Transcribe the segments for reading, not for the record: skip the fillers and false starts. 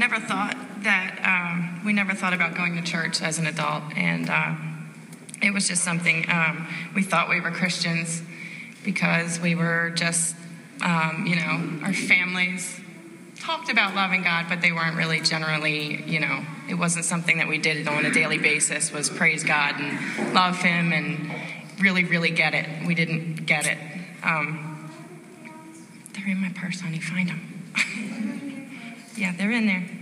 never thought that, we never thought about going to church as an adult, and it was just something, we thought we were Christians because we were just, our families talked about loving God, but they weren't really generally, it wasn't something that we did on a daily basis, was praise God and love Him and really, really get it. We didn't get it. They're in my purse, honey. Find them. Yeah, they're in there.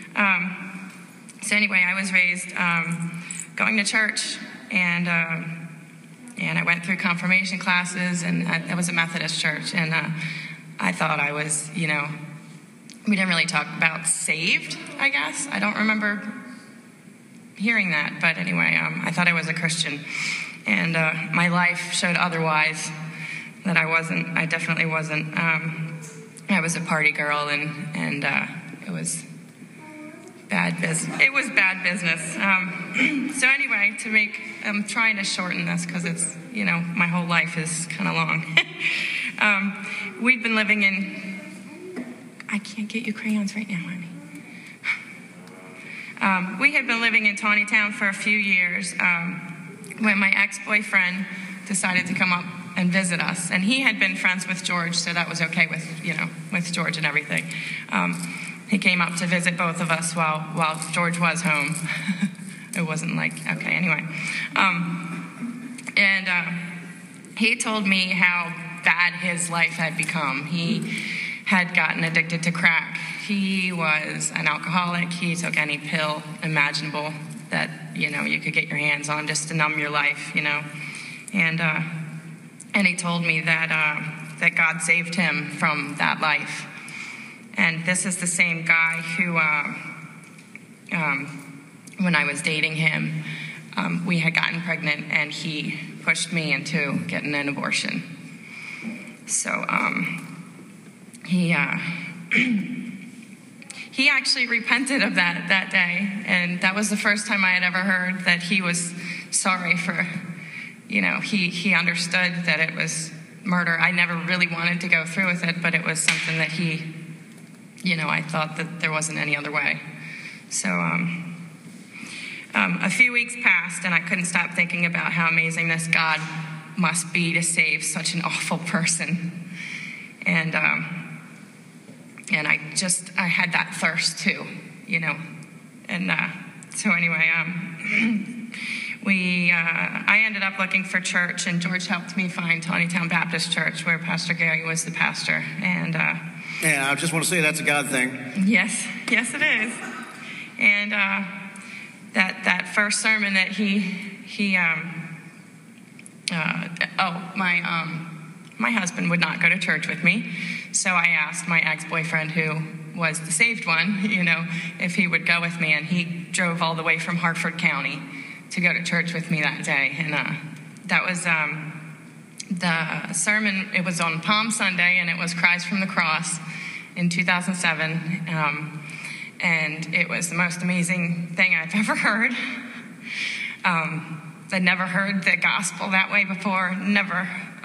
So anyway, I was raised going to church, and I went through confirmation classes, and I was a Methodist church, and I thought I was, we didn't really talk about saved, I guess. I don't remember hearing that, but anyway, I thought I was a Christian, and my life showed otherwise, that I wasn't. I definitely wasn't. I was a party girl, and it was bad business. It was bad business. So anyway, I'm trying to shorten this because it's, my whole life is kind of long. We'd been living in, I can't get you crayons right now, honey. We had been living in Tawnytown for a few years when my ex-boyfriend decided to come up and visit us. And he had been friends with George, so that was okay with George and everything. He came up to visit both of us while George was home. It wasn't like, okay, anyway. And he told me how bad his life had become. He had gotten addicted to crack. He was an alcoholic. He took any pill imaginable that, you could get your hands on just to numb your life, And he told me that God saved him from that life. And this is the same guy who, when I was dating him, we had gotten pregnant, and he pushed me into getting an abortion. So he actually repented of that day, and that was the first time I had ever heard that he was sorry for, he understood that it was murder. I never really wanted to go through with it, but it was something that he, I thought that there wasn't any other way. So a few weeks passed, and I couldn't stop thinking about how amazing this God must be to save such an awful person. And I had that thirst too, And so anyway, I ended up looking for church, and George helped me find Tawnytown Baptist Church, where Pastor Gary was the pastor. And I just want to say that's a God thing. Yes, it is. And that first sermon that my husband would not go to church with me, so I asked my ex-boyfriend, who was the saved one, if he would go with me, and he drove all the way from Hartford County to go to church with me that day. And that was the sermon. It was on Palm Sunday, and it was Cries from the Cross in 2007, and it was the most amazing thing I've ever heard. I'd never heard the gospel that way before, never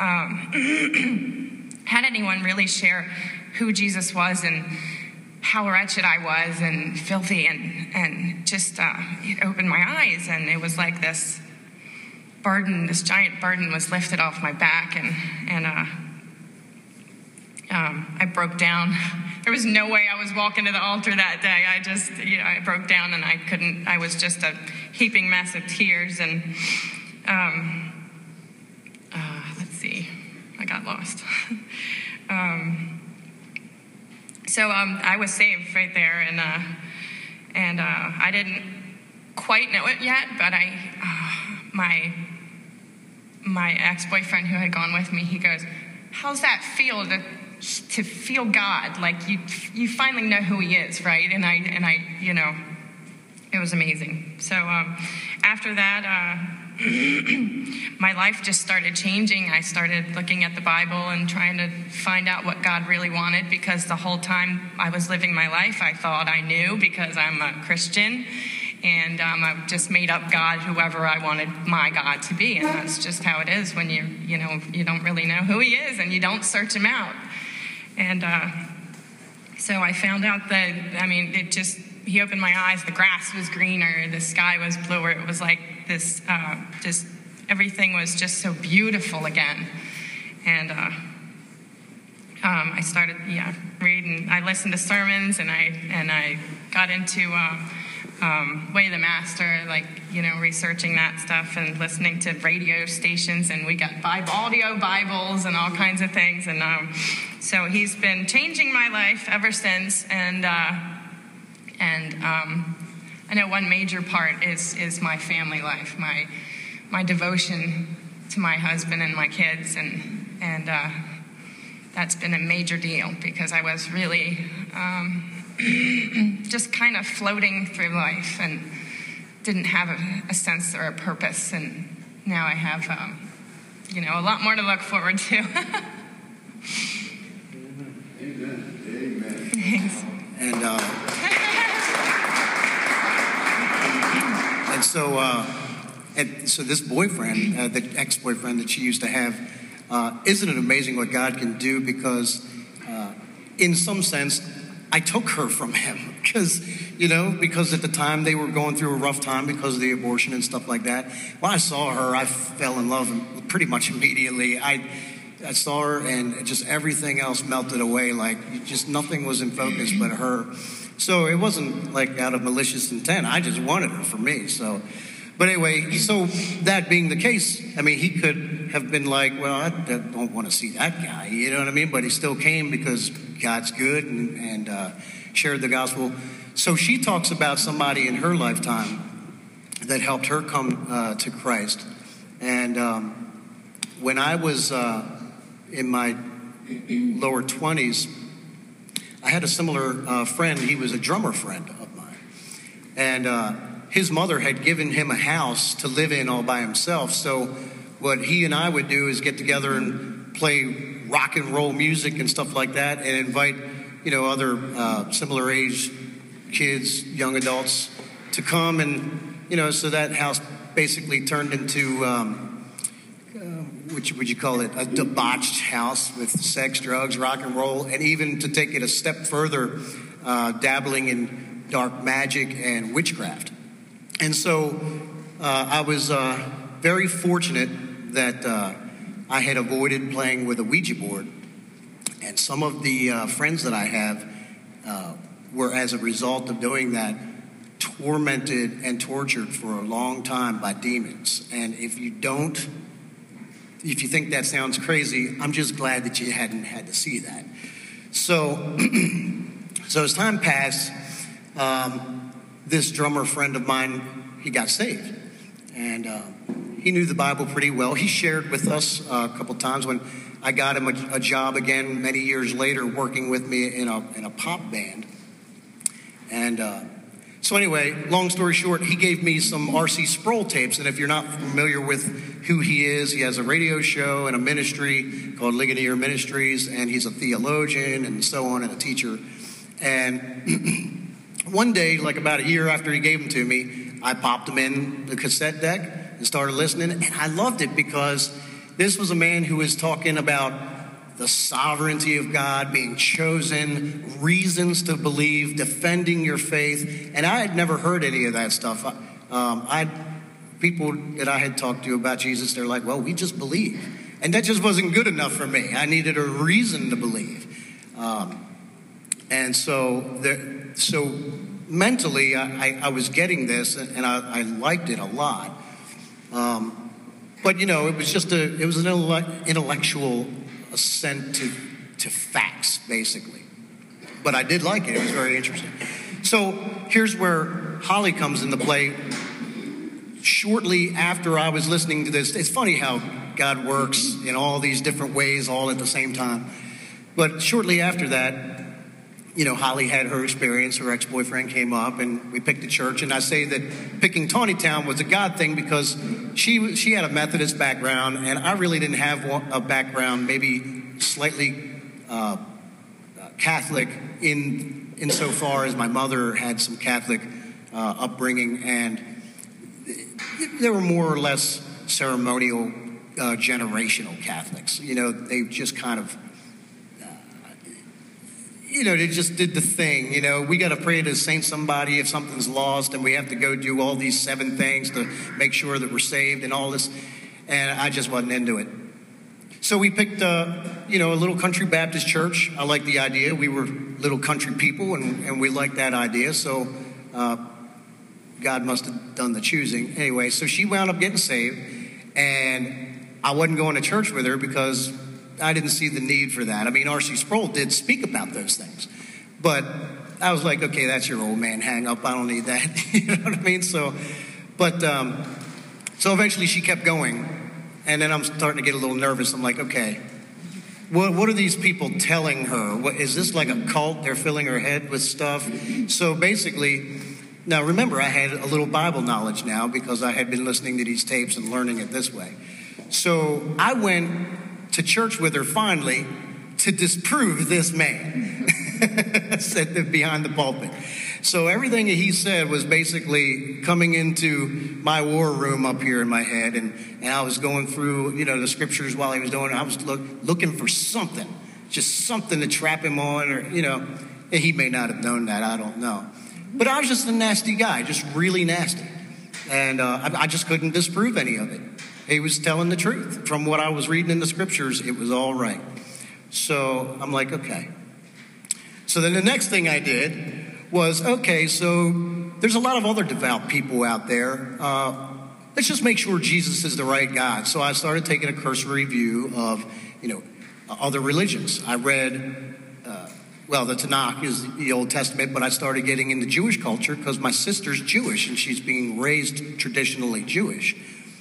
had anyone really share who Jesus was and how wretched I was and filthy, and just it opened my eyes, and it was like this giant burden was lifted off my back, and I broke down. There was no way I was walking to the altar that day. I broke down, and I was just a heaping mess of tears, and let's see, I got lost. So I was saved right there, and I didn't quite know it yet, but my ex-boyfriend who had gone with me, he goes, "How's that feel to feel God? Like you finally know who He is, right?" And I it was amazing. So after that, my life just started changing. I started looking at the Bible and trying to find out what God really wanted, because the whole time I was living my life, I thought I knew, because I'm a Christian, and I just made up God, whoever I wanted my God to be, and that's just how it is when you don't really know who He is and you don't search Him out. And So I found out that, he opened my eyes. The grass was greener, the sky was bluer. It was like this, just everything was just so beautiful again. And I started, reading. I listened to sermons, and I got into Way of the Master, researching that stuff and listening to radio stations, and we got audio Bibles and all kinds of things. And so he's been changing my life ever since. And I know one major part is my family life, my devotion to my husband and my kids, and that's been a major deal, because I was really just kind of floating through life and didn't have a sense or a purpose, and now I have a lot more to look forward to. Amen. Thanks. And so this boyfriend, the ex-boyfriend that she used to have, isn't it amazing what God can do? Because in some sense, I took her from him because at the time they were going through a rough time because of the abortion and stuff like that. When I saw her, I fell in love pretty much immediately. I saw her, and just everything else melted away. Like, just nothing was in focus but her. So it wasn't like out of malicious intent. I just wanted her for me. But anyway, so that being the case, he could have been like, well, I don't want to see that guy, you know what I mean? But he still came because God's good, and shared the gospel. So she talks about somebody in her lifetime that helped her come to Christ. And when I was in my lower 20s, I had a similar friend. He was a drummer friend of mine. And his mother had given him a house to live in all by himself. So what he and I would do is get together and play rock and roll music and stuff like that, and invite, other similar age kids, young adults, to come. And, so that house basically turned into, would you call it, a debauched house with sex, drugs, rock and roll, and even to take it a step further, dabbling in dark magic and witchcraft. And so I was very fortunate that I had avoided playing with a Ouija board. And some of the friends that I have were, as a result of doing that, tormented and tortured for a long time by demons. And if you think that sounds crazy, I'm just glad that you hadn't had to see that. So, so as time passed, this drummer friend of mine, he got saved. And he knew the Bible pretty well. He shared with us a couple times when I got him a job again many years later, working with me in a pop band. And so anyway, long story short, he gave me some R.C. Sproul tapes. And if you're not familiar with who he is, he has a radio show and a ministry called Ligonier Ministries, and he's a theologian and so on, and a teacher. And one day, like about a year after he gave them to me, I popped them in the cassette deck and started listening. And I loved it because this was a man who was talking about the sovereignty of God, being chosen, reasons to believe, defending your faith. And I had never heard any of that stuff. People that I had talked to about Jesus, they're like, well, we just believe. And that just wasn't good enough for me. I needed a reason to believe. And so mentally, I was getting this, and I liked it a lot. But, it was an intellectual assent to facts, basically. But I did like it. It was very interesting. So here's where Holly comes into play. Shortly after I was listening to this, it's funny how God works in all these different ways all at the same time. But shortly after that, Holly had her experience. Her ex-boyfriend came up, and we picked a church. And I say that picking Tawnytown was a God thing because she had a Methodist background, and I really didn't have a background, maybe slightly Catholic insofar as my mother had some Catholic upbringing, and they were more or less ceremonial, generational Catholics. They just kind of, they just did the thing. We got to pray to saint somebody if something's lost, and we have to go do all these 7 things to make sure that we're saved and all this. And I just wasn't into it. So we picked, a little country Baptist church. I liked the idea. We were little country people, and we liked that idea. So God must have done the choosing. Anyway, so she wound up getting saved, and I wasn't going to church with her because I didn't see the need for that. I mean, R.C. Sproul did speak about those things, but I was like, okay, that's your old man hang up. I don't need that. You know what I mean? So eventually she kept going, and then I'm starting to get a little nervous. I'm like, okay, what are these people telling her? Is this like a cult? They're filling her head with stuff. So basically, now remember, I had a little Bible knowledge now because I had been listening to these tapes and learning it this way. So I went to church with her finally to disprove this man sitting behind the pulpit. So everything that he said was basically coming into my war room up here in my head, and I was going through, the scriptures while he was doing it. I was looking for something, just something to trap him on, or, and he may not have known that, I don't know. But I was just a nasty guy, just really nasty. And I just couldn't disprove any of it. He was telling the truth. From what I was reading in the scriptures, it was all right. So I'm like, okay. So then the next thing I did was, okay, so there's a lot of other devout people out there. Let's just make sure Jesus is the right God. So I started taking a cursory view of, other religions. I read, the Tanakh is the Old Testament, but I started getting into Jewish culture because my sister's Jewish and she's being raised traditionally Jewish.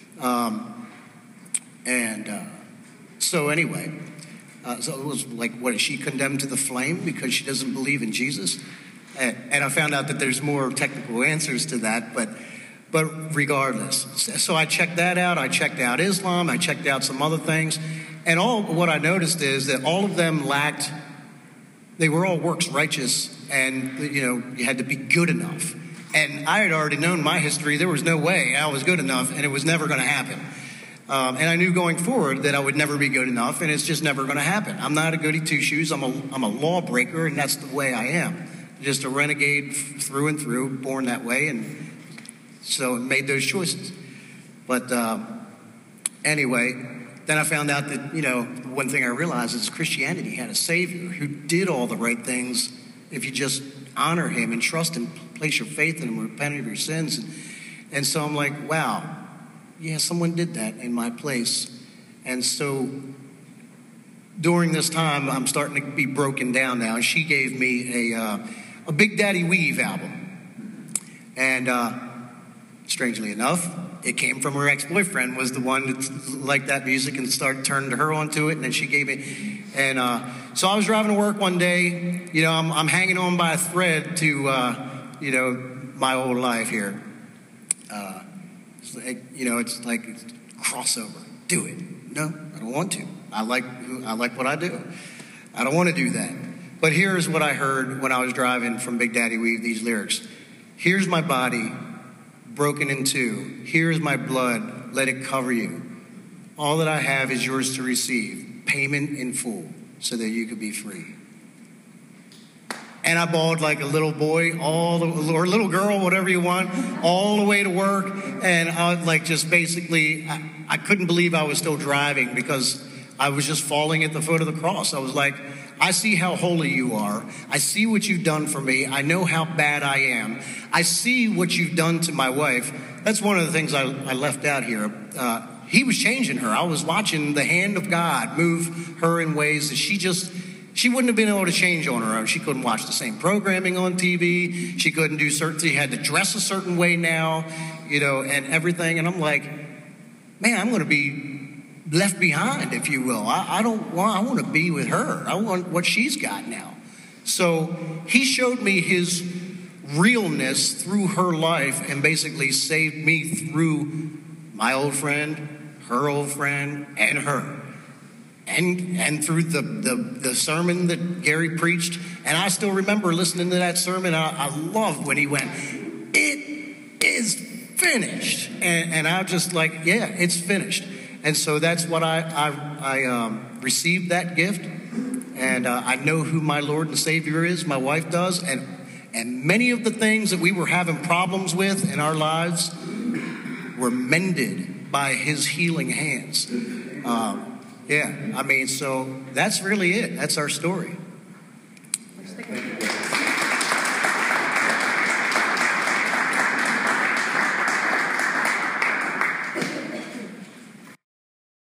So anyway, so it was like, what, is she condemned to the flame because she doesn't believe in Jesus? And I found out that there's more technical answers to that, but regardless. So I checked that out. I checked out Islam. I checked out some other things. And what I noticed is that all of them they were all works righteous, and, you had to be good enough. And I had already known my history. There was no way I was good enough, and it was never going to happen. And I knew going forward that I would never be good enough, and it's just never going to happen. I'm not a goody two-shoes. I'm a lawbreaker, and that's the way I am. Just a renegade through and through, born that way, and so made those choices. But anyway, then I found out that, one thing I realized is Christianity had a Savior who did all the right things if you just honor him and trust him, place your faith in him, repent of your sins. And so I'm like, wow, yeah, someone did that in my place. And so during this time, I'm starting to be broken down now. And she gave me a Big Daddy Weave album. And strangely enough, it came from her ex-boyfriend, was the one that liked that music and turned her onto it. And then she gave it. And so I was driving to work one day. I'm hanging on by a thread to, my old life here. It's like crossover. Do it. No, I don't want to. I like what I do. I don't want to do that. But here's what I heard when I was driving from Big Daddy Weave, these lyrics. Here's my body broken in two. Here's my blood. Let it cover you. All that I have is yours to receive. Payment in full so that you could be free. And I bawled like a little boy, or little girl, whatever you want, all the way to work. And I was like, just basically, I couldn't believe I was still driving because I was just falling at the foot of the cross. I was like, I see how holy you are. I see what you've done for me. I know how bad I am. I see what you've done to my wife. That's one of the things I left out here. He was changing her. I was watching the hand of God move her in ways that she wouldn't have been able to change on her own. She couldn't watch the same programming on TV. She couldn't do she had to dress a certain way now, and everything. And I'm like, man, I'm going to be left behind, if you will. I want to be with her. I want what she's got now. So he showed me his realness through her life and basically saved me through my old friend, her old friend, and her. And through the sermon that Gary preached. And I still remember listening to that sermon. I loved when he went, it is finished. And I was just like, yeah, it's finished. And so that's what I received that gift. And I know who my Lord and Savior is. My wife does. And many of the things that we were having problems with in our lives were mended by his healing hands. So that's really it. That's our story.